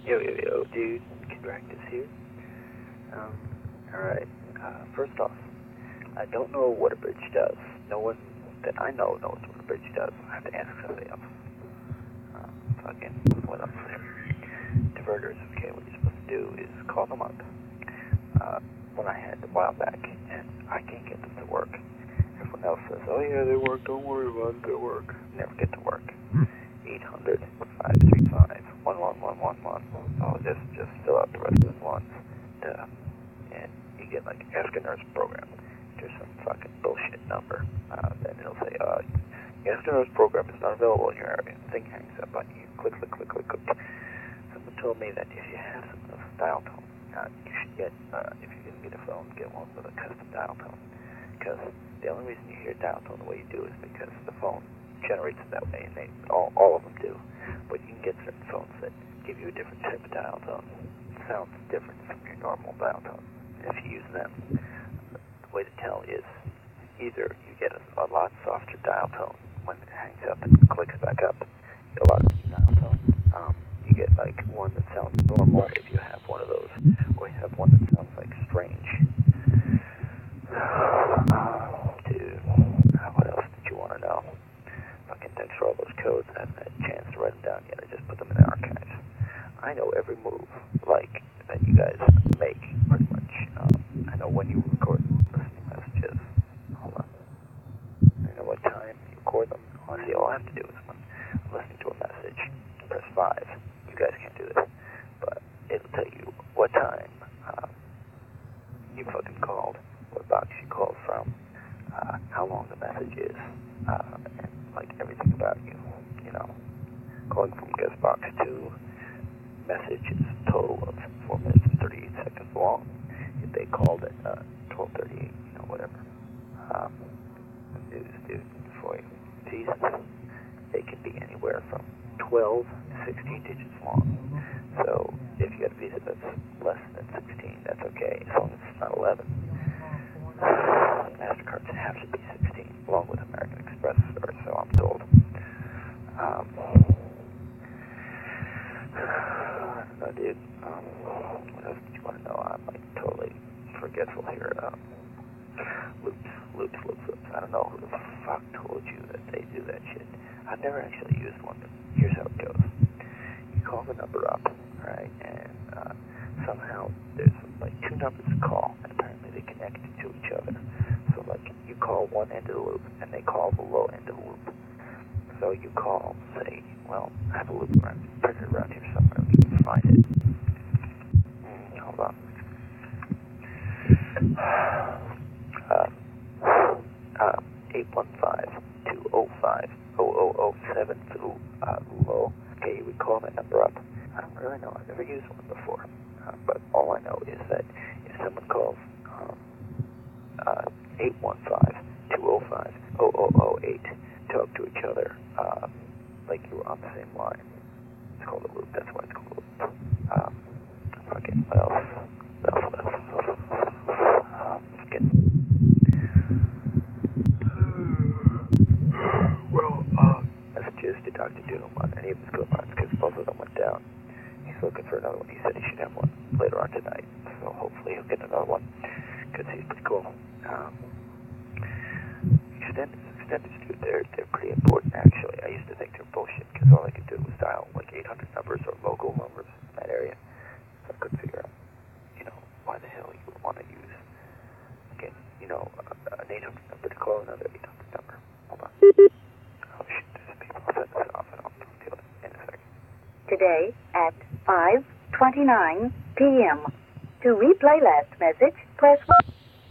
Yo, dude. Contractus here. Alright. First off, I don't know what a bridge does. No one that I know knows what a bridge does. I have to ask somebody else. What else? Diverters, okay, what you're supposed to do is call them up. When I had a while back, and I can't get them to work. Everyone else says, oh yeah, they work, don't worry about it, they work. Never get to work. 800-535-11111. Oh, just fill out the rest of the ones. And you get like, ask a nurse program. There's some fucking bullshit number. Then it'll say, ask a nurse program is not available in your area. The thing hangs up on you. Click. Someone told me that if you have some of those dial tone, you should get, if you're going to get a phone, get one with a custom dial tone. Because the only reason you hear dial tone the way you do is because the phone generates it that way, and all of them do. But you can get certain phones that give you a different type of dial tone. It sounds different from your normal dial tone. And if you use them, the way to tell is either you get a lot softer dial tone when it hangs up and clicks back up. You get a lot of dial tone. You get like one that sounds normal if you have one of those, or you have one that sounds like strange. Dude, what else did you want to know? Fucking thanks for all those codes. I haven't had a chance to write them down yet. I just put them in the archives. I know every move, like, that you guys make, pretty much. I know when you record listening messages. Hold on. I know what time you record them. Honestly, all I have to do is when I'm listening to a message, press 5. You guys can't do this. But it'll tell you what time you fucking called, what box you called from, how long the message is, and like everything about you, you know. Calling from guest box 2, message is a total of 4 minutes and 38 seconds long. If they called at 12:38, you know, whatever. Dude, for you. Jesus, they can be anywhere from 12 to 16 digits long. So if you got a Visa that's less than 16, that's okay, as long as it's not 11. MasterCards have to be 16, along with American Express, or so I'm told. No, dude, what else did you want to know? I'm like totally forgetful here. Loops. I don't know who the fuck told you that they do that shit. I've never actually used one, but here's how it goes. You call the number up, right, and somehow there's like 2 numbers to call, and apparently they connect to each other. So like you call one end of the loop, and they call the low end of the loop. So you call, say, well, I have a loop printed around here somewhere. We can find it. Hold on. 815-205-0007 through low. Okay, you would call that number up. I don't really know. I've never used one before. But all I know is that if someone calls 815-205-0008, talk to each other like you were on the same line. It's called a loop. That's why it's called a loop. Fucking, what else? Messages to Dr. Doom on any of his good lines, because both of them went down. He's looking for another one. He said he should have one later on tonight, so hopefully he'll get another one, because he's pretty cool. Extenders, dude, they're pretty important, actually. I used to think they were bullshit, because all I could do was dial like 800 numbers or local numbers in that area. So I couldn't figure out, you know, why the hell you would want to use, again, you know, an 800 number to call another 800 number. Hold on. Oh shit, there's some people. I'll set this off and I'll do it in a second. Today at 5:29 p.m. To replay last message, press 1.